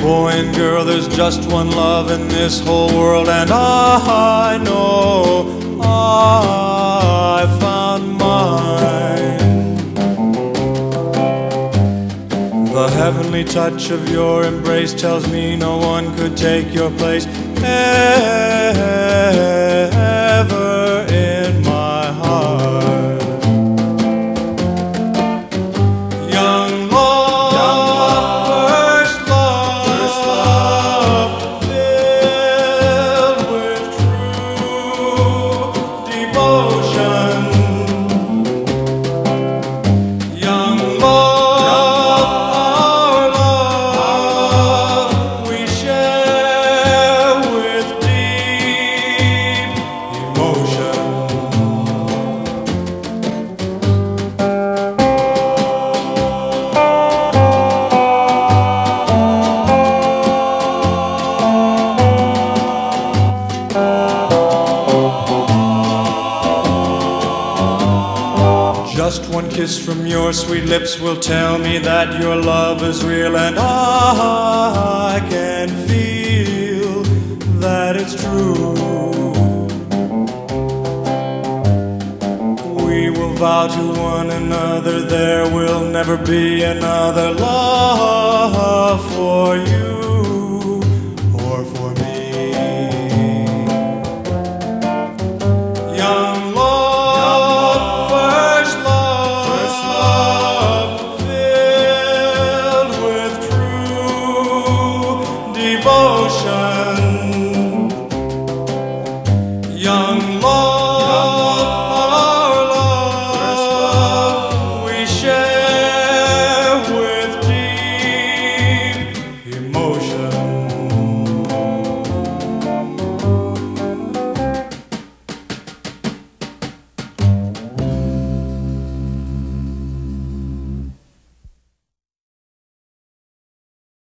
Boy and girl, there's just one love in this whole world, and I know I found mine. The heavenly touch of your embrace tells me no one could take your place ever in my heart. Young love, first love, filled with true devotion. Young love, our love we share with deep emotion. Just one kiss from your sweet lips will tell me that your love is real, and I can feel that it's true. We will vow to one another there will never be another love for you.